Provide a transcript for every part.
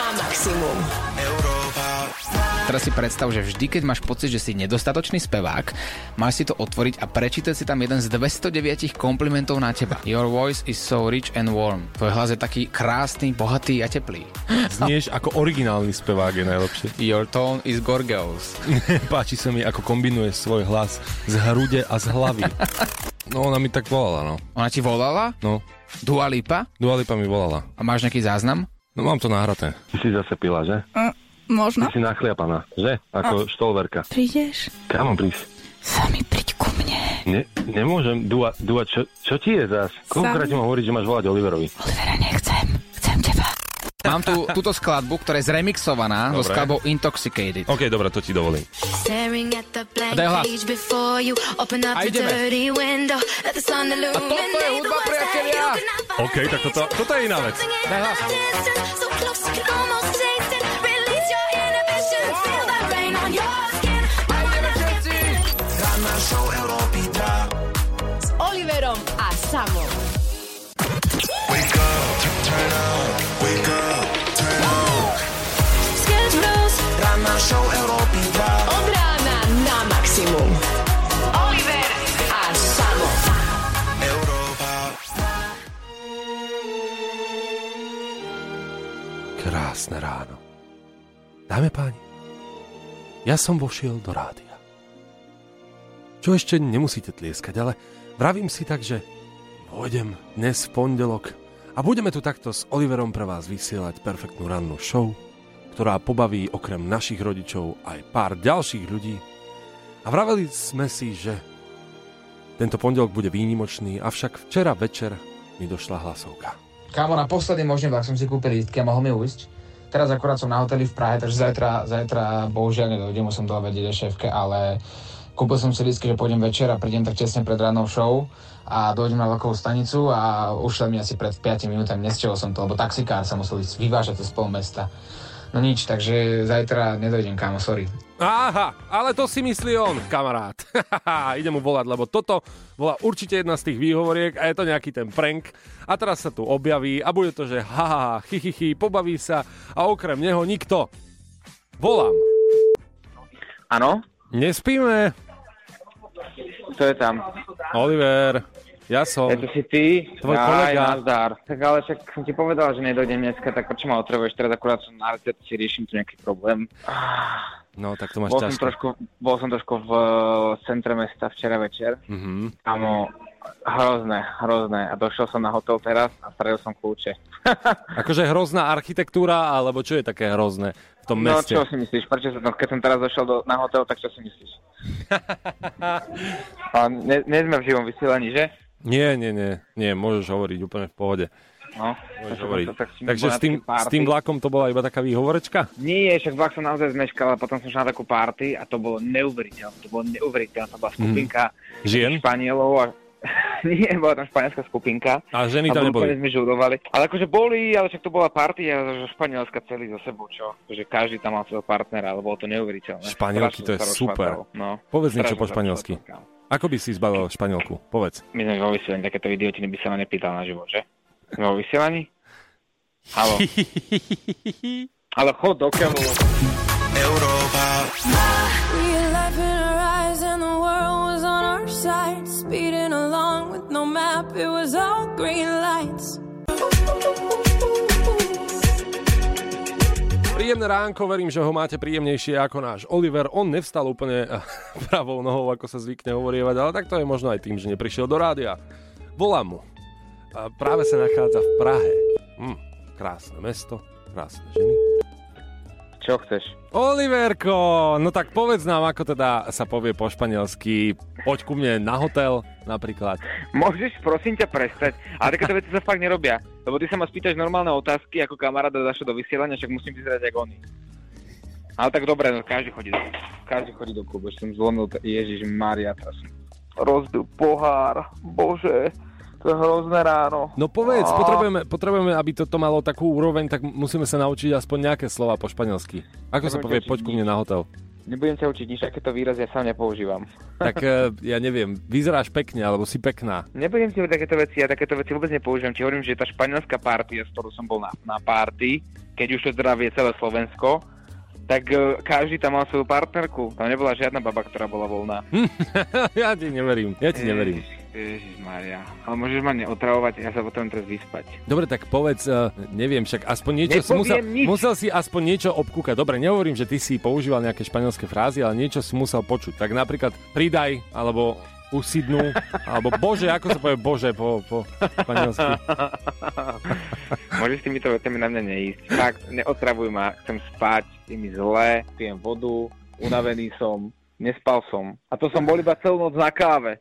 maximum. Teraz si predstav, že vždy, keď máš pocit, že si nedostatočný spevák, máš si to otvoriť a prečítať si tam jeden z 209 komplimentov na teba. Your voice is so rich and warm. Tvoj hlas je taký krásny, bohatý a teplý. Znieš ako originálny spevák je najlepšie. Your tone is gorgeous. Páči sa mi, ako kombinuješ svoj hlas z hrude a z hlavy. No, ona mi tak volala, no. Ona ti volala? No. Dua Lipa? Dua Lipa mi volala. A máš nejaký záznam? No, mám to nahraté. Ty si zase pila, že? Možno. Ty si nachliapaná, že? Ako štolverka. Prídeš? Kam mám prísť? Sami príď ku mne. Nemôžem. Dua, čo ti je zás? Koľkokrát ti mám hovoriť, že máš volať Oliverovi? Olivera, nechcem. Chcem teba. Mám tu túto skladbu, ktorá je zremixovaná so skladbou Intoxicated. OK, dobre, to ti dovolím. Daj hlas. A ideme. A toto je hudba, priatelia. OK, tak toto je iná vec. Daj hlas. S Oliverom a Samom. Ranná show Európy 2. Od rána na maximum. Oliver a Samo. Európa. Krásne ráno. Dáme páni, ja som vošiel do rádia. Čo ešte nemusíte tlieskať, ale vravím si tak, že pôjdem dnes v pondelok a budeme tu takto s Oliverom pre vás vysielať perfektnú rannú show, ktorá pobaví okrem našich rodičov aj pár ďalších ľudí. A vraveli sme si, že tento pondelok bude výnimočný, avšak včera večer mi došla hlasovka. Kámo, na posledný možný vlak som si kúpil lístky a mohol mi ujsť. Teraz akurát som na hoteli v Prahe, takže zajtra bohužiaľ nedojdem, musím dole vedieť šéfke, ale kúpil som si lístky, že pôjdem večer a prídem tak tesne pred rannou show a dojdem na vlakovú stanicu a ušli mi asi pred 5 minútami, nestihol som to, lebo taxikár sa musel ísť vyvážať cez pol mesta. No nič, takže zajtra nedojdem, kámo, sorry. Aha, ale to si myslí on, kamarát. Idem mu volať, lebo toto bola určite jedna z tých výhovoriek a je to nejaký ten prank. A teraz sa tu objaví a bude to, že haha, pobaví sa a okrem neho nikto. Volám. Áno? Nespíme. Kto je tam? Oliver, ja som. Je to si ty? Tvoj kolega. Nazdar. Tak ale však som ti povedal, že nedojdem dneska, tak prečo ma otrebuješ? Teraz akurát som na recepcii, riešim tu nejaký problém. No, tak to máš ťažko. Bol som trošku v centre mesta včera večer. Kámo, hrozné. A došiel som na hotel teraz a stradil som kľúče. Akože hrozná architektúra, alebo čo je také hrozné v tom meste? No, čo si myslíš? Prečo keď som teraz došiel na hotel, tak čo si myslíš? Nie sme v živom vysielaní, že? Nie, môžeš hovoriť úplne v pohode. No, môžeš hovoriť. Takže s tým vlakom to bola iba taká výhovorečka? Nie, však vlak som naozaj zmeškal, ale potom som šiel na takú party a to bolo neuveriteľné. To bola skupinka žien? Španielov a nie, bola tam španielská skupinka. A ženy tam neboli? A sme žudovali. Ale akože boli, ale však to bola party a Španielska celý za sebou, čo? Takže každý tam mal svojho partnera, ale bolo to neuveriteľné. Španielky, to je super. No, povedz niečo po španielsky. Ako by si zbavil Španielku? Povedz. My sme vo vysielaní, takéto idiotiny by sa ma nepýtal na život, že? Sme vo vysielaní? Haló. Ale chod do keľu. Európa. Speeding along with no map, it was all green lights. Príjemné ránko, verím, že ho máte príjemnejšie ako náš Oliver. On nevstal úplne pravou nohou, ako sa zvykne hovorievať, ale tak to je možno aj tým, že neprišiel do rádia. Volám mu. A práve sa nachádza v Prahe. Krásne mesto, krásne ženy. Čo chceš? Oliverko, no tak povedz nám, ako teda sa povie po španielsky. Poď ku mne na hotel, napríklad. Môžeš, prosím ťa, prestať. Ale takéto veci sa fakt nerobia. Lebo ty sa ma spýtaš normálne otázky, ako kamaráda zašlo do vysielania, však musím vyzerať ako oni. Ale tak dobre, no každý chodí do klubu. Som zvonil, Ježišmária, teraz som rozbil pohár. Bože, to je hrozné ráno. No povedz, potrebujeme, aby toto malo takú úroveň, tak musíme sa naučiť aspoň nejaké slova po španielsky. Ako sa povie, poď ku mne na hotel? Nebudem ťa učiť nič, takéto výrazy ja sám nepoužívam. Tak ja neviem, vyzeráš pekne, alebo si pekná. Nebudem ti hovoriť takéto veci, ja takéto veci vôbec nepoužívam. Ti hovorím, že tá španielská party, s ktorou som bol na party, keď už to teda vie celé Slovensko, tak každý tam mal svoju partnerku. Tam nebola žiadna baba, ktorá bola voľná. Ja ti neverím. Ježišmaria. Ale môžeš ma neotravovať, ja sa potom teraz vyspať. Dobre, tak povedz, neviem, však aspoň niečo musel si aspoň niečo obkúkať. Dobre, nehovorím, že ty si používal nejaké španielské frázy, ale niečo si musel počuť. Tak napríklad pridaj, alebo usidnú, alebo bože, ako sa povie bože po španielsky. Môžeš s týmito vecami na mňa neísť. Fakt, neotravuj ma, chcem spať, je mi zle, pijem vodu, unavený som, nespal som. A to som bol iba celú noc na káve.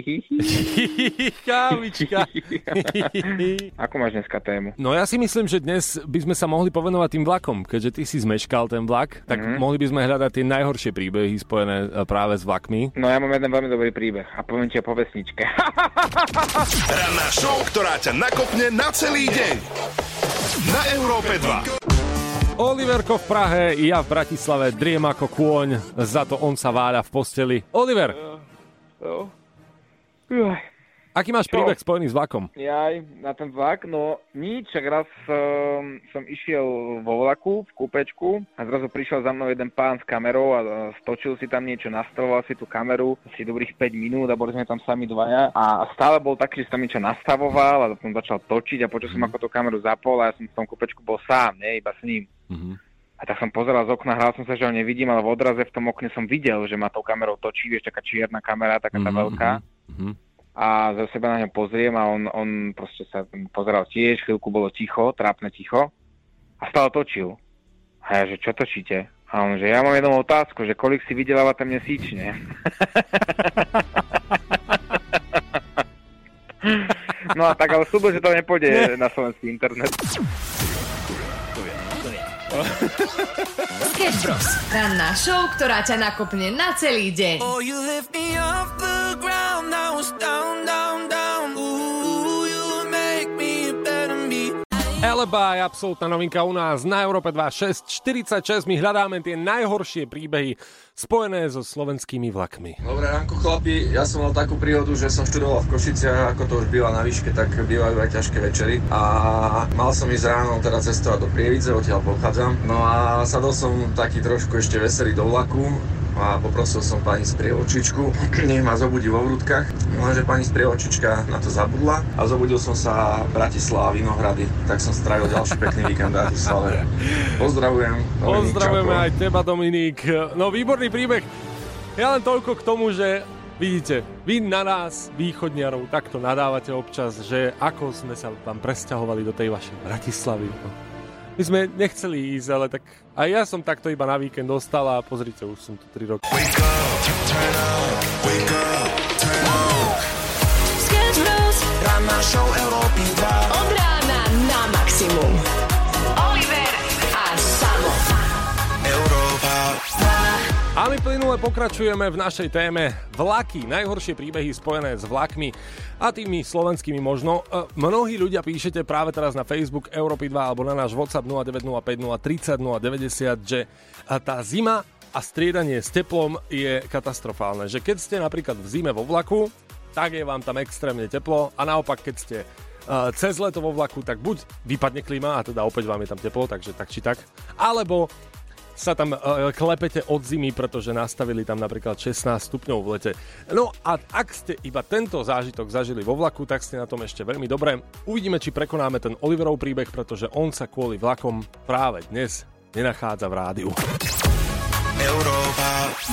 Kávička. Ako máš dneska tému? No ja si myslím, že dnes by sme sa mohli povenovať tým vlakom. Keďže ty si zmeškal ten vlak, tak mohli by sme hľadať tie najhoršie príbehy spojené práve s vlakmi. No ja mám jeden veľmi dobrý príbeh a poviem ti o povesničke. Ranná show, ktorá ťa nakopne na celý deň. Na Európe 2. Oliverko v Prahe, ja v Bratislave, driem ako kôň, za to on sa váľa v posteli. Oliver! Aký máš príbeh spojený s vlakom? Jaj, na ten vlak? No nič, však raz som išiel vo vlaku, v kúpečku a zrazu prišiel za mnou jeden pán s kamerou a stočil si tam niečo, nastavoval si tú kameru asi dobrých 5 minút a boli sme tam sami dvaja a stále bol taký, že tam niečo nastavoval a potom začal točiť a počul som, ako tú kameru zapol a ja som v tom kúpečku bol sám, iba s ním. A tak som pozeral z okna, hral som sa, že ho nevidím, ale v odraze v tom okne som videl, že ma tou kamerou točí, vieš, taká čierna kamera, taká tá veľká. A za seba na ňo pozriem a on proste sa pozeral tiež, chvíľku bolo ticho, trápne ticho a stále točil. A ja, že čo točíte? A on, že ja mám jednu otázku, že kolik si vydelávate mesíčne? No a tak, ale súbol, že to nepôjde na slovenský internet. Sketch Bros. Ranná show, ktorá ťa nakopne na celý deň. Oh, you lift me off the ground, I was down, down, down. Ooh, you make me better me. Alibi, absolútna novinka u nás na Európe 2, 6:46. My hľadáme tie najhoršie príbehy spojené so slovenskými vlakmi. Dobré ránko, chlapi. Ja som mal takú príhodu, že som študoval v Košiciach, ako to už býva na výške, tak bývajú aj ťažké večery. A mal som ísť ráno teda cestovať do Prievidze, odtiaľ pochádzam. No a sadol som taký trošku ešte veselý do vlaku a poprosil som pani sprievodčičku, nech ma zobudí vo Vrútkach. Lenže pani sprievodčička na to zabudla a zobudil som sa v Bratislava, Vinohrady, tak som strávil ďalší pekný víkend v Bratislave. Pozdravujem. Pozdravujeme aj teba, Dominík. No výborný príbeh. Ja len toľko k tomu, že vidíte, vy na nás, východniarov, takto nadávate občas, že ako sme sa tam presťahovali do tej vašej Bratislavy. My sme nechceli ísť, ale tak aj ja som takto iba na víkend dostal a pozrite, už som tu 3 roky. Wake up, turn up, wake up, turn up. Sketch Bros. Ranná show Európy 2. Od rána na maximum. Oliver a Samo. Európa 2. A my plynule pokračujeme v našej téme vlaky, najhoršie príbehy spojené s vlakmi a tými slovenskými možno. Mnohí ľudia píšete práve teraz na Facebook Európy 2 alebo na náš WhatsApp 0905 030 090, že tá zima a striedanie s teplom je katastrofálne. Že keď ste napríklad v zime vo vlaku, tak je vám tam extrémne teplo a naopak keď ste cez leto vo vlaku, tak buď vypadne klíma a teda opäť vám je tam teplo, takže tak či tak, alebo sa tam klepete od zimy, pretože nastavili tam napríklad 16 stupňov v lete. No a ak ste iba tento zážitok zažili vo vlaku, tak ste na tom ešte veľmi dobre. Uvidíme, či prekonáme ten Oliverov príbeh, pretože on sa kvôli vlakom práve dnes nenachádza v rádiu. Európa.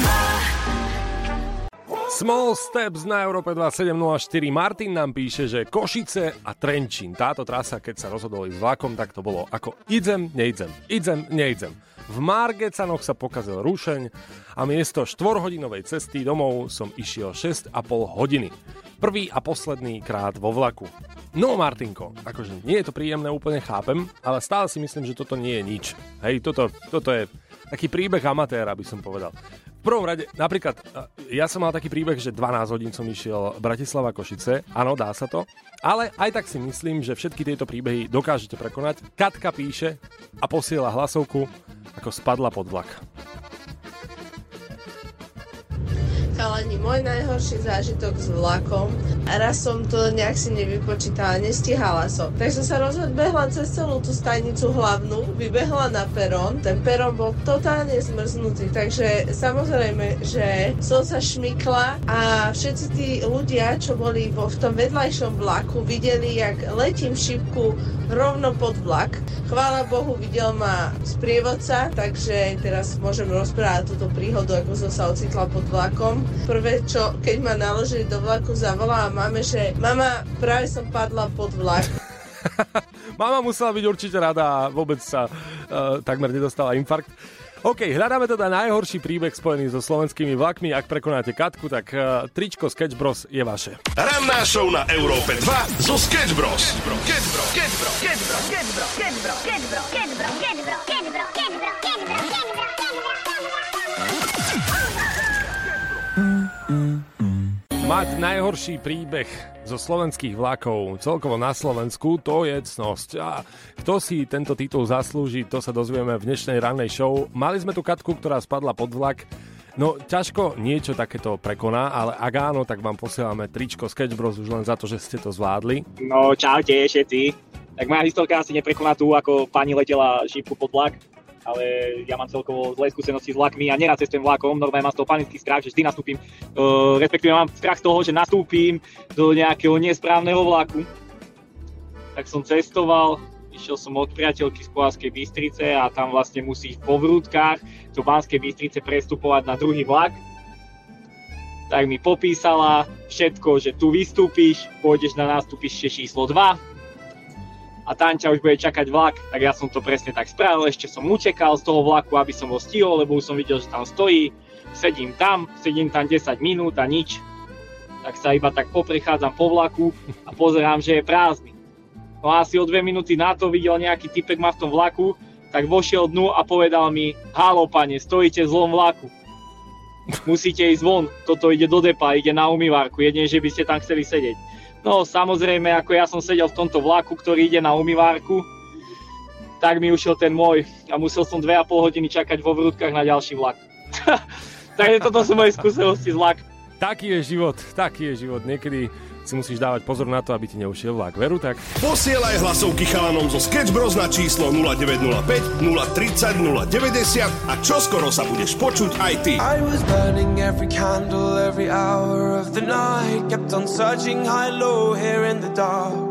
Small Steps na Európe 2704. Martin nám píše, že Košice a Trenčín. Táto trasa, keď sa rozhodol ísť vlakom, tak to bolo ako idem, nejdem. V Margecanoch sa pokazil rušeň a miesto 4-hodinovej cesty domov som išiel 6,5 hodiny. Prvý a posledný krát vo vlaku. No Martinko, akože nie je to príjemné, úplne chápem, ale stále si myslím, že toto nie je nič. Hej, toto je taký príbeh amatéra, by som povedal. V prvom rade, napríklad, ja som mal taký príbeh, že 12 hodín som išiel Bratislava Košice, áno, dá sa to, ale aj tak si myslím, že všetky tieto príbehy dokážete prekonať. Katka píše a posiela hlasovku, ako spadla pod vlak. Chalani, môj najhorší zážitok s vlakom. A raz som to nejak si nevypočítala, nestihala som. Tak som sa rozbehla cez celú tú stanicu hlavnú, vybehla na perón. Ten perón bol totálne zmrznutý, takže samozrejme, že som sa šmykla a všetci tí ľudia, čo boli v tom vedľajšom vlaku, videli, jak letím v šipku rovno pod vlak. Chvála Bohu, videl ma sprievodca, takže teraz môžem rozprávať túto príhodu, ako som sa ocitla pod vlakom. Prvé, čo keď ma naložili do vlaku, zavolala mame, že mama, práve som padla pod vlak. Mama musela byť určite rada a vôbec sa takmer nedostala infarkt. OK, hľadáme teda najhorší príbeh spojený so slovenskými vlakmi. Ak prekonáte Katku, tak tričko Sketch Bros je vaše. Ranná show na Európe 2 zo Sketch Bros. Mať najhorší príbeh zo slovenských vlakov celkovo na Slovensku, to je cnosť. A kto si tento titul zaslúži, to sa dozvieme v dnešnej rannej show. Mali sme tu Katku, ktorá spadla pod vlak. No, ťažko niečo takéto prekoná, ale ak áno, tak vám posielame tričko Sketch Bros už len za to, že ste to zvládli. No, čaute všetci. Tak moja historka asi neprekoná tú, ako pani letela šípku pod vlak. Ale ja mám celkovo zlé skúsenosti s vlakmi a nerad cestujem vlakom, normálne mám z toho panický strach, že vždy nastúpim, respektíve mám strach z toho, že nastúpim do nejakého nesprávneho vlaku. Tak som cestoval, išiel som od priateľky z Považskej Bystrice a tam vlastne musíš po vrútkach do Banskej Bystrice prestupovať na druhý vlak. Tak mi popísala všetko, že tu vystúpiš, pôjdeš na nástupište číslo 2. A tam ťa už bude čakať vlak, tak ja som to presne tak spravil, ešte som utekal z toho vlaku, aby som ho stihol, lebo už som videl, že tam stojí, sedím tam 10 minút a nič, tak sa iba tak poprechádzam po vlaku a pozerám, že je prázdny. No a asi o 2 minúty na to videl nejaký typek ma v tom vlaku, tak vošiel dnu a povedal mi, halo pane, stojíte v zlom vlaku, musíte ísť von, toto ide do depa, ide na umývárku, jedine, že by ste tam chceli sedieť. No samozrejme, ako ja som sedel v tomto vlaku, ktorý ide na umývárku, tak mi ušiel ten môj a musel som 2,5 hodiny čakať vo vrútkach na ďalší vlak. Takže toto sú moje skúsenosti z vlaku. Taký je život. Niekedy si musíš dávať pozor na to, aby ti neušiel vlak. Veru tak? Posielaj hlasovky chalanom zo Sketch Bros na číslo 0905 030 090 a čoskoro sa budeš počuť aj ty. I was burning every candle, every hour of the night. Kept on searching high, low, here in the dark.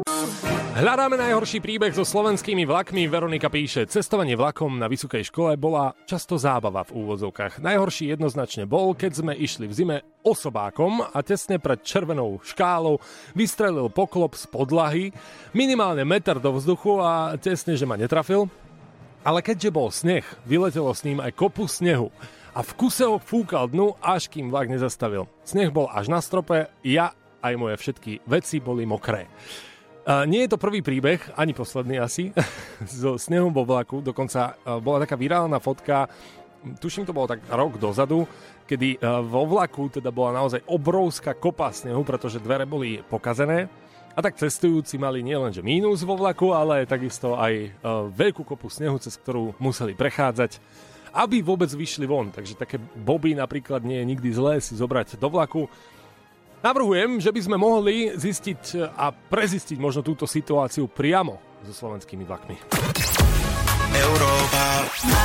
Hľadáme najhorší príbeh so slovenskými vlakmi. Veronika píše, cestovanie vlakom na vysokej škole bola často zábava v úvodzovkách. Najhorší jednoznačne bol, keď sme išli v zime osobákom a tesne pred červenou škálou vystrelil poklop z podlahy, minimálne meter do vzduchu a tesne, že ma netrafil. Ale keďže bol sneh, vyletelo s ním aj kopu snehu a v kuse ho fúkal dnu, až kým vlak nezastavil. Sneh bol až na strope, ja aj moje všetky veci boli mokré. Nie je to prvý príbeh, ani posledný asi, so snehom vo vlaku. Dokonca bola taká virálna fotka, tuším to bolo tak rok dozadu, kedy vo vlaku teda bola naozaj obrovská kopa snehu, pretože dvere boli pokazené. A tak cestujúci mali nielenže mínus vo vlaku, ale takisto aj veľkú kopu snehu, cez ktorú museli prechádzať, aby vôbec vyšli von. Takže také boby napríklad nie je nikdy zlé si zobrať do vlaku. Navrhujem, že by sme mohli zistiť a prezistiť možno túto situáciu priamo so slovenskými vlakmi. Európa.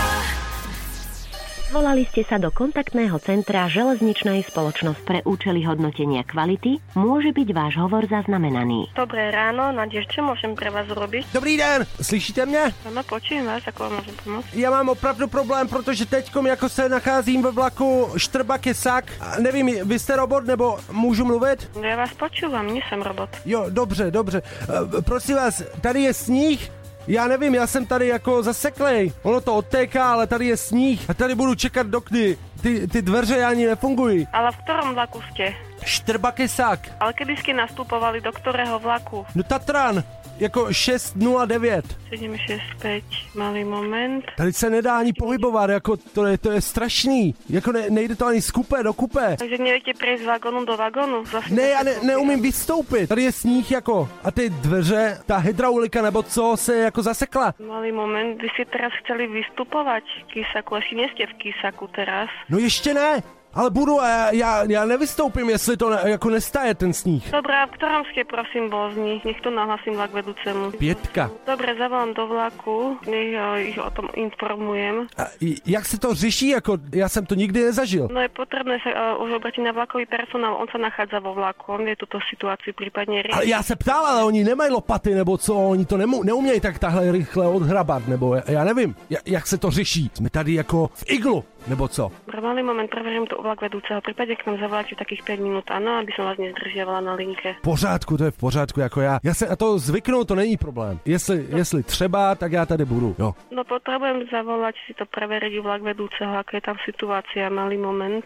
Volali ste sa do kontaktného centra železničnej spoločnosti. Pre účely hodnotenia kvality môže byť váš hovor zaznamenaný. Dobré ráno, Nadež, čo môžem pre vás urobiť? Dobrý den, slyšíte mě? Ano, počujem vás, ako vám môžem pomôcť? Já mám opravdu problém, protože teďkom jako se nacházím ve vlaku Štrbak-Jesak. Nevím, vy jste robot, nebo můžu mluvit? Ja vás počúvam, nie som robot. Jo, dobře. Prosím vás, tady je sníh. Já nevím, já jsem tady jako zaseklej. Ono to odtéká, ale tady je sníh. A tady budu čekat do kdy. Ty dveře ani nefungují. Ale v ktorom vlaku ste? Štrbak-Jesak. Ale kedy ste nastupovali, do ktorého vlaku? No Tatran. Jako 609. 765, malý moment. Tady se nedá ani pohybovat, jako to je strašný. Jako nejde to ani z kupé do kupé. Takže neviete prejsť z vagónu do vagónu? Ne, já neumím vystoupit. Tady je sníh jako a ty dveře, ta hydraulika nebo co se jako zasekla. Malý moment, vy ste teraz chceli vystupovať v Kysaku, asi nie ste v Kysaku teraz. No ještě ne. Ale budu a já nevystoupím, jestli to jako nestaje ten sníh. Dobre, a v ktorom ste prosím vozni? Nech to nahlasím vlak vedúcemu. 5. Dobre, zavolám do vlaku, nech ich o tom informujem. A jak se to řeší? Jako, já jsem to nikdy nezažil. No je potrebné sa už obrátiť na vlakový personál, on sa nachádza vo vlaku, on vie túto situáciu prípadne riešiť. Ale já se ptal, ale oni nemají lopaty, nebo co, oni to neumějí tak tahle rychle odhrabat, nebo já nevím, jak se to řeší. Jsme tady jako v iglu, nebo co? Malý moment, preverím to u vlak vedúceho, prípade k nám zavoláte takých 5 minút, áno, aby som vás nezdržiavala na linke. V pořádku, to je v pořádku, jako já se na to zvyknu, to není problém. Jestli třeba, tak já tady budu, jo. No potrebujem zavolať si to preveriť u vlak vedúceho, ako je tam situácia, malý moment.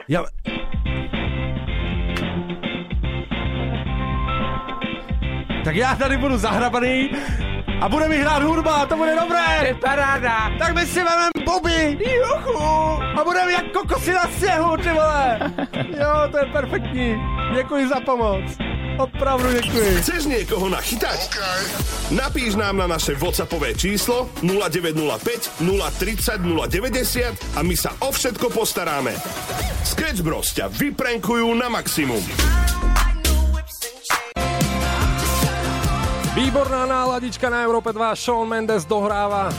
Tak já tady budu zahrabaný a bude mi hrát hudba, to bude dobré. Paráda. Tak my si vemem Bobby, juchu, a budeme jak kokosy na sněhu, ty vole. Jo, to je perfektní. Děkuji za pomoc. Opravdu děkuji. Chceš niekoho nachytať? Okay. Napíš nám na naše WhatsAppové číslo 0905 030 090 a my sa o všetko postaráme. Sketch Bros ťa vyprankujú na maximum. Výborná náladička na Európe 2, Shawn Mendes dohráva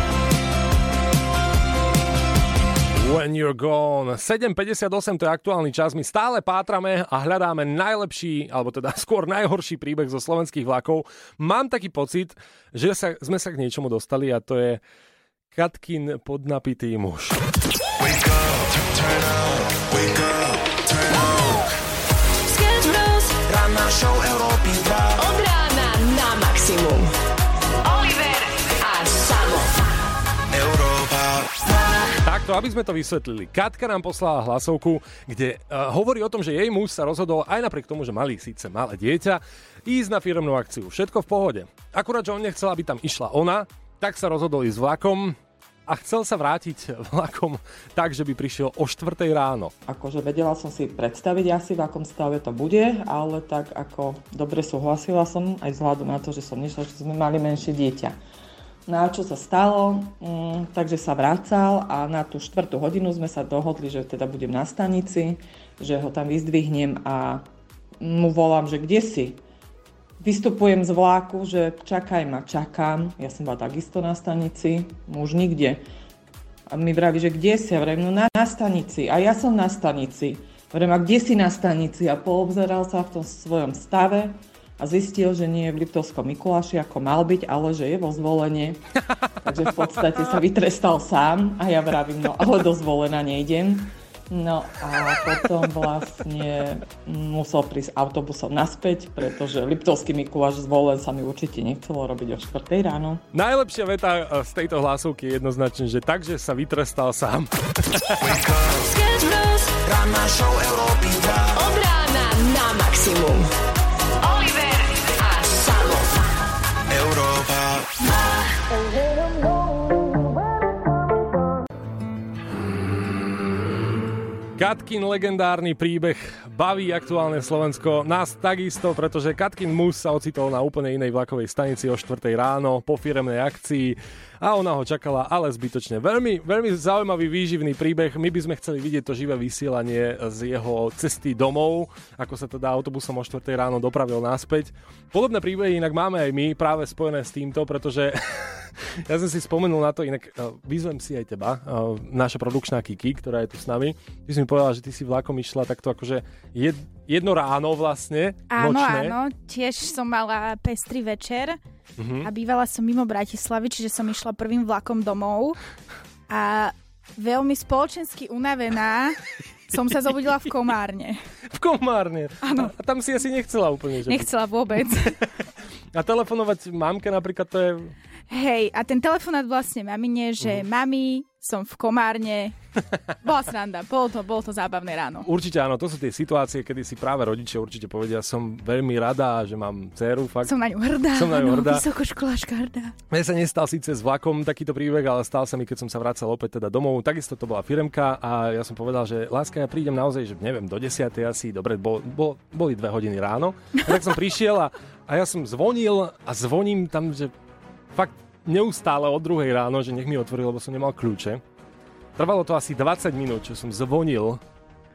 When You're Gone. 7.58, to je aktuálny čas, my stále pátrame a hľadáme najlepší, alebo teda skôr najhorší príbeh zo slovenských vlakov. Mám taký pocit, že sme sa k niečomu dostali a to je Katkin podnapitý muž. Wake up, turn up, wake up, turn up. Sketch Bros. Ranná show Európy 2. Od rána na maximum. Oliver a Samo. Európa 2. Takto, aby sme to vysvetlili. Katka nám poslala hlasovku, kde hovorí o tom, že jej muž sa rozhodol aj napriek tomu, že mali síce malé dieťa, ísť na firemnú akciu. Všetko v pohode. Akurát, že on nechcel, aby tam išla ona, tak sa rozhodol ísť vlakom a chcel sa vrátiť vlakom tak, že by prišiel o 4 ráno. Akože vedela som si predstaviť asi, v akom stave to bude, ale tak ako dobre súhlasila som, aj vzhľadom na to, že som nešla, že sme mali menšie dieťa. No a čo sa stalo? Takže sa vracal a na tú 4. hodinu sme sa dohodli, že teda budem na stanici, že ho tam vyzdvihnem a mu volám, že kde si? Vystupujem z vláku, že čakaj ma, čakám. Ja som bola takisto na stanici, muž nikde. A mi vraví, že kde si? Ja vravím, no na stanici. A ja som na stanici. Vravím, a kde si na stanici? A poobzeral sa v tom svojom stave a zistil, že nie je v Liptovskom Mikuláši, ako mal byť, ale že je vo Zvolene. Takže v podstate sa vytrestal sám a ja vravím, no ale do Zvolena nejdem. No a potom vlastne musel prísť autobusom naspäť, pretože Liptovský Mikuláš Zvolen sa mi určite nechcelo robiť o 4 ráno. Najlepšia veta z tejto hlasovky je jednoznačne, že takže sa vytrestal sám. Sketch Bros. Ranná show Európy 2. Od rána na maximum. Oliver a Samo. Európa 2. Katkin legendárny príbeh baví aktuálne Slovensko. Nás takisto, pretože Katkin muž sa ocitol na úplne inej vlakovej stanici o 4 ráno po firemnej akcii a ona ho čakala, ale zbytočne. Veľmi, veľmi zaujímavý, výživný príbeh. My by sme chceli vidieť to živé vysielanie z jeho cesty domov, ako sa teda autobusom o 4 ráno dopravil naspäť. Podobné príbehy inak máme aj my, práve spojené s týmto, pretože ja som si spomenul na to, inak vyzvem si aj teba, naša produkčná Kiki, ktorá je tu s nami. Ty si mi povedala, že ty si vlakom išla takto akože jedno ráno vlastne, áno, nočné. Áno, tiež som mala pestrý večer a bývala som mimo Bratislavy, čiže som išla prvým vlakom domov a veľmi spoločensky unavená som sa zobudila v Komárne. V Komárne? Áno. A tam si asi nechcela úplne, že? Nechcela vôbec. A telefonovať mamke napríklad to je... Hej, a ten telefonát vlastne mamine, že mami, som v Komárne. Bola sranda, bolo to zábavné ráno. Určite áno, to sú tie situácie, kedy si práve rodičia určite povedia, som veľmi rada, že mám dcéru, fakt. Som na ňu hrdá, vysokoškoláčka hrdá. Mne sa nestal síce s vlakom takýto príbeh, ale stal sa mi, keď som sa vracal opäť teda domov. Takisto to bola firemka a ja som povedal, že láska, ja prídem naozaj, že neviem, do 10 asi, dobre, boli 2 hodiny ráno. A tak som prišiel a ja som zvonil a zvoním tam, že fakt neustále od 2 ráno, že nech mi otvoril, lebo som nemal kľúče. Trvalo to asi 20 minút, čo som zvonil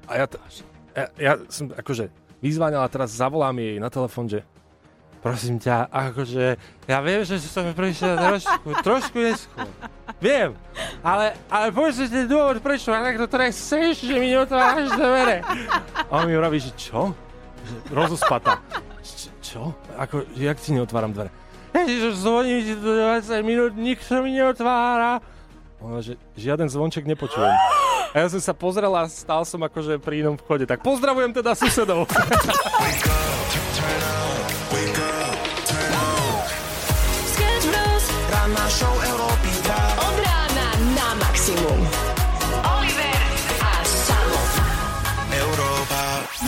A ja som akože vyzvánil a teraz zavolám jej na telefón, že prosím ťa, akože ja viem, že som prišiel trošku neskôr. Viem, ale povedz si ten dôvod, prečo ma takto treseš, že mi neotváraš dvere. A on mi hovorí, že čo? Rozospatá. Čo? Ako, jak ti neotváram dvere? Ježiš, zvoním ti do 20 minút, nikto mi neotvára. On že žiaden zvonček nepočujem. A ja som sa pozrel a stál som akože pri inom vchode. Tak pozdravujem teda susedov. Ranná show Európy 2. Od rána na maximum. Oliver a Samo. Európa.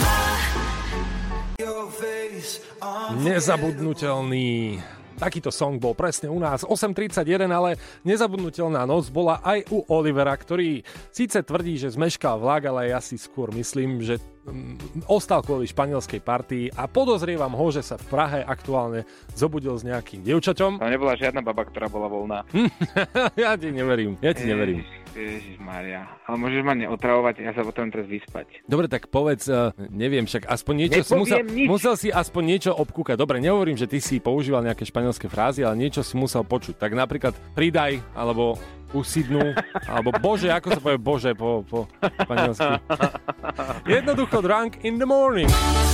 Nezabudnutelný. Takýto song bol presne u nás 8.31, ale nezabudnutelná noc bola aj u Olivera, ktorý síce tvrdí, že zmeškal vlak, ale ja si skôr myslím, že ostal kvôli španielskej partii a podozrievam ho, že sa v Prahe aktuálne zobudil s nejakým dievčaťom. To nebola žiadna baba, ktorá bola voľná. Ja ti neverím. Ježišmaria. Ale môžeš ma neotravovať, ja sa potom teraz vyspať. Dobre, tak povedz, neviem, však aspoň niečo musel si aspoň niečo obkúkať. Dobre, nehovorím, že ty si používal nejaké španielské frázy, ale niečo si musel počuť. Tak napríklad pridaj, alebo usidnú, alebo bože, ako sa povie bože po španielsky. Jednoducho drunk in the morning.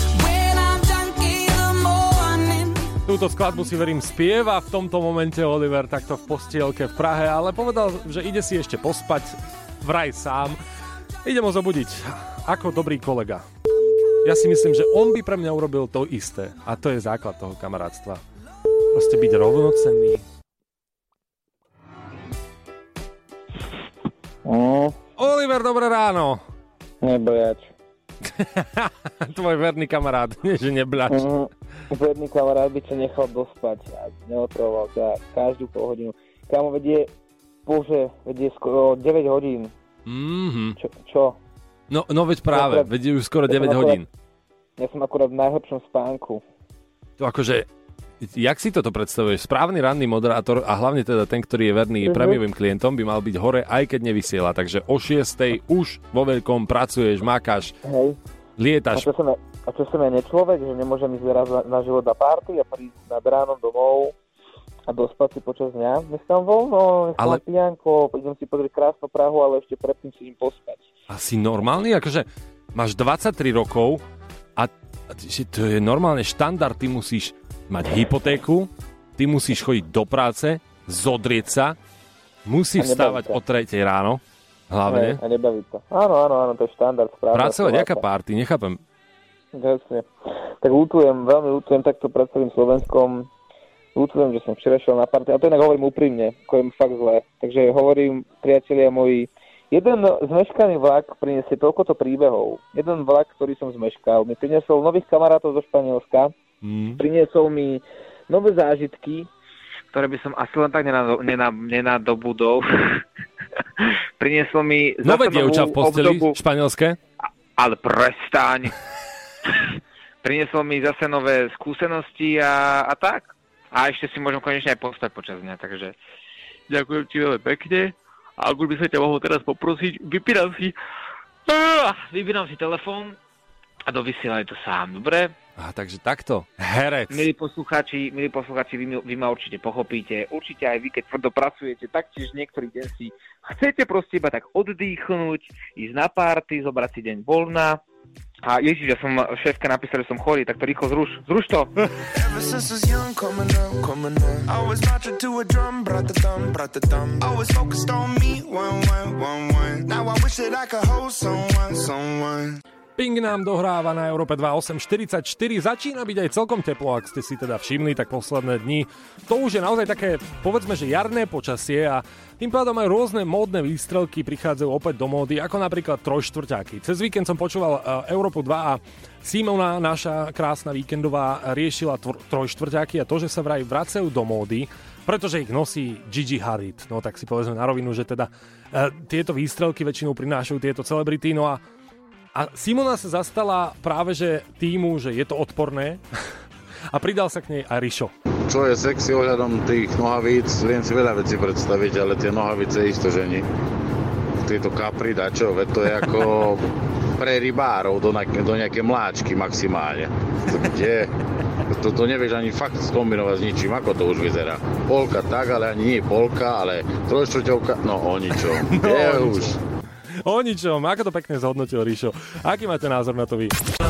Túto skladbu si verím spieva v tomto momente Oliver takto v postielke v Prahe, ale povedal, že ide si ešte pospať vraj sám. Idem ho zobudiť ako dobrý kolega. Ja si myslím, že on by pre mňa urobil to isté a to je základ toho kamarátstva. Proste byť rovnocenný. Oliver, dobré ráno. Neblač. Tvoj verný kamarát, nie že neblač. Verný kamarát by sa nechal dospať a neotroval ťa každú pol hodinu. Kámo, vedie skoro 9 hodín. Čo? No veď práve, vedie už skoro 9 hodín. Ja som akurát v najhoršom spánku. To akože, jak si toto predstavuješ? Správny ranný moderátor a hlavne teda ten, ktorý je verný prémiovým klientom, by mal byť hore, aj keď nevysiela. Takže o 6:00 už vo veľkom pracuješ, makáš, lietaš. A čo som ja nečlovek, že nemôžem ísť raz na život na party a prísť nad ránom domov a dospať si počas dňa? Dnes tam voľno, ale pijanko, idem si pozrieť krásnu Prahu, ale ešte predtým si idem pospať. A si normálny? Akože máš 23 rokov a to je normálne štandard, ty musíš mať hypotéku, ty musíš chodiť do práce, zodrieť sa, musíš vstávať o 3:00 ráno, hlavne. A nebaviť to. Áno, to je štandard. Pracovať, jaká party, nechápem. Jasne. Tak veľmi ľutujem takto pred celým Slovenskom. Ľutujem, že som včera šiel na party, a to inak hovorím úprimne, je fakt zle. Takže hovorím, priatelia moji, jeden zmeškaný vlak priniesie toľkoto príbehov. Jeden vlak, ktorý som zmeškal, mi priniesol nových kamarátov zo Španielska, priniesol mi nové zážitky, ktoré by som asi len tak nenadobudol. Priniesol mi nové dievča v posteli španielské? Ale prestaň. Priniesol mi zase nové skúsenosti a tak. A ešte si môžem konečne aj pospať počas dňa, takže ďakujem ti veľmi pekne. A ak by sa ťa mohol teraz poprosiť, vypínam si telefón a dovysielaj to sám, dobre? Takže takto, herec. Milí poslucháči, vy ma určite pochopíte. Určite aj vy, keď tvrdo pracujete, taktiež niektorý deň si chcete proste iba tak oddychnúť, ísť na party, zobrať si deň voľna. A ježiš, ja som šéfke napísal, že som chorý, tak to rýchlo zruš to. Ever since I was young, coming up. Always marching to a drum, brought the thumb. Always focused on me, one. Now I wish that I could hold someone. Ping nám dohráva na Európe 2.8.44. Začína byť aj celkom teplo, ak ste si teda všimli, tak posledné dni. To už je naozaj také, povedzme, že jarné počasie a tým pádom aj rôzne módne výstrelky prichádzajú opäť do módy, ako napríklad trojštvrťáky. Cez víkend som počúval Európu 2 a Simona, naša krásna víkendová, riešila trojštvrťáky a to, že sa vraj vracajú do módy, pretože ich nosí Gigi Hadid. No tak si povedzme na rovinu, že teda tieto výstrelky väčšinou prinášajú tieto celebrity. No a Simona sa zastala práve že týmu, že je to odporné a pridal sa k nej aj Rišo. Čo je sexy ohľadom tých nohavíc, viem si veľa vecí predstaviť, ale tie nohavice isto žení. Tieto kapry, dačo, veď to je ako pre rybárov do nejaké mláčky maximálne. To kde? To nevieš ani fakt skombinovať s ničím, ako to už vyzerá. Polka tak, ale ani nie polka, ale trojštvrťovka, no o ničom. Už. O ničom, ako to pekne zhodnotil Ríšo. Aký máte názor na to vy?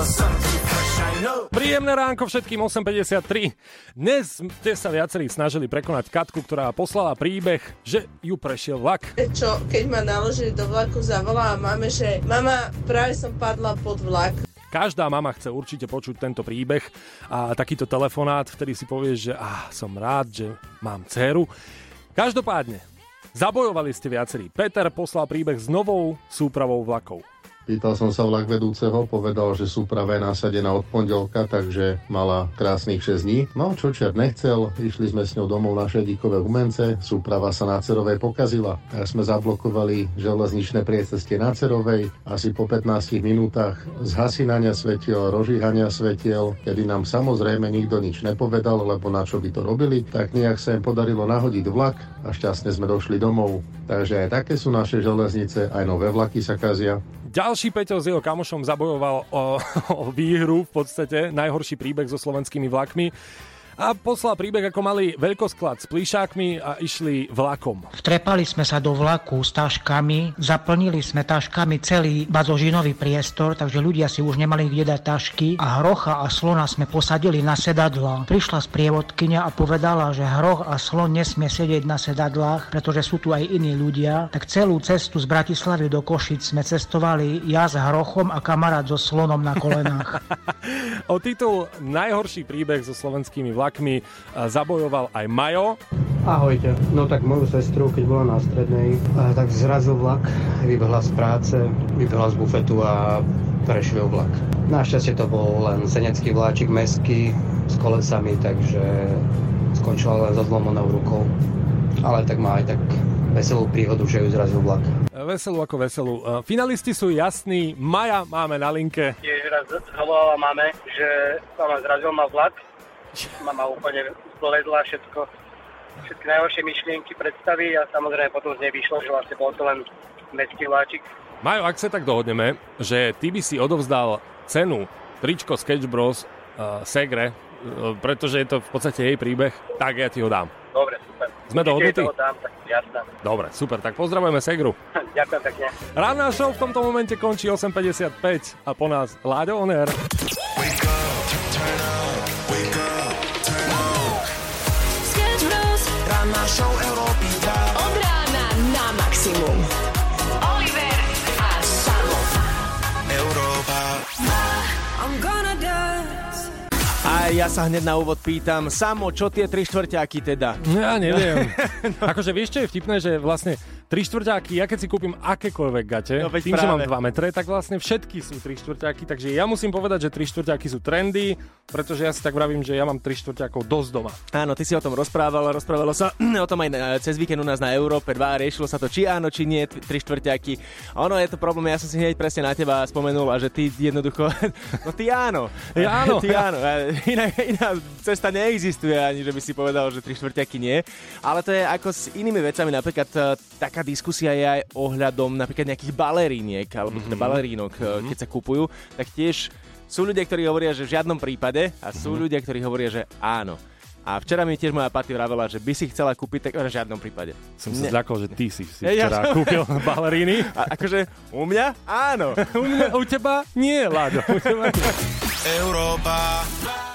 Príjemné ránko všetkým 8.53. Dnes ste sa viacerí snažili prekonať Katku, ktorá poslala príbeh, že ju prešiel vlak. Čo, keď ma naložili do vlaku, zavolala mame, že mama, práve som padla pod vlak. Každá mama chce určite počuť tento príbeh a takýto telefonát, vtedy si povieš, že som rád, že mám dceru. Každopádne, zabojovali ste viacerí. Peter poslal príbeh s novou súpravou vlakov. Pýtal som sa vlak vedúceho, povedal, že súprava je nasadená od pondelka, takže mala krásnych 6 dní. No, čo čert nechcel, išli sme s ňou domov na Šedíkové Humence, súprava sa na Cerovej pokazila. Tak sme zablokovali železničné priecestie na Cerovej, asi po 15 minútach zhasínania svetiel, rozžíhania svetiel, kedy nám samozrejme nikto nič nepovedal, lebo na čo by to robili, tak nejak sa im podarilo nahodiť vlak a šťastne sme došli domov. Takže aj také sú naše železnice, aj nové vlaky sa kazia. Ďalší Peťo s jeho kamošom zabojoval o výhru, v podstate najhorší príbeh so slovenskými vlakmi. A poslal príbeh, ako mali veľkosklad s plíšákmi a išli vlakom. Vtrepali sme sa do vlaku s taškami, zaplnili sme taškami celý bazožinový priestor, takže ľudia si už nemali kde dať tašky a hrocha a slona sme posadili na sedadlá. Prišla sprievodkyňa a povedala, že hroch a slon nesmie sedieť na sedadlách, pretože sú tu aj iní ľudia. Tak celú cestu z Bratislavy do Košic sme cestovali ja s hrochom a kamarát so slonom na kolenách. O titul Najhorší príbeh so slovenskými vlakmi zabojoval aj Majo. Ahojte, no tak moju sestru, keď bola na strednej, tak zrazil vlak, vybehla z práce, vybehla z bufetu a prešiel vlak. Našťastie to bol len senecký vláčik mestský s kolesami, takže skončila len so zlomenou rukou. Ale tak má aj tak veselú príhodu, že ju zrazil vlak. Veselú ako veselú. Finalisti sú jasní. Maja máme na linke. Tiež raz zavolala mame, že mama zrazil ma vlak. Mama úplne zboledla všetky najhoršie myšlienky, predstavy a samozrejme potom z nej vyšlo, že vlastne bol to len mestský vláčik. Majo, ak sa tak dohodneme, že ty by si odovzdal cenu tričko Sketch Bros Segre, pretože je to v podstate jej príbeh, tak ja ti ho dám. Dobre, super. Sme dohodnutí? Tak jasné. Dobre, super, tak pozdravujeme Segru. Ďakujem pekne. Ranná show v tomto momente končí 8.55 a po nás Láďo On Air. Ranná show Európy 2. Od rána na maximum. Oliver a Samo. Európa. I'm gonna dance. A ja sa hneď na úvod pýtam, Samo, čo tie 3/4 teda? Ja neviem. Akože vieš, čo je vtipné, že vlastne 3/4, ja keď si kúpim akékoľvek gate, no, tým, že mám 2 metre, tak vlastne všetky sú 3/4, takže ja musím povedať, že 3/4 sú trendy, pretože ja si tak vravím, že ja mám 3/4 dosť doma. Áno, ty si o tom rozprávalo sa o tom aj cez víkend u nás na Európe 2, riešilo sa to, či áno, či nie, 3/4. Ono je to problém, ja som si hneď presne na teba spomenul a že ty jednoducho, no ty áno. Ja áno. Ty áno. Iná cesta neexistuje ani, že by si povedal, že 3/4 nie. Ale to je ako s inými vecami, napríklad taká diskusia je aj ohľadom napríklad nejakých baleríniek alebo teda balerínok, keď sa kupujú, tak tiež sú ľudia, ktorí hovoria, že v žiadnom prípade a sú ľudia, ktorí hovoria, že áno. A včera mi tiež moja Paty vravela, že by si chcela kúpiť, tak v žiadnom prípade. Som sa zľakol, že ty si včera kúpil baleríny. A akože u mňa áno. U teba nie, Láďo. Európa.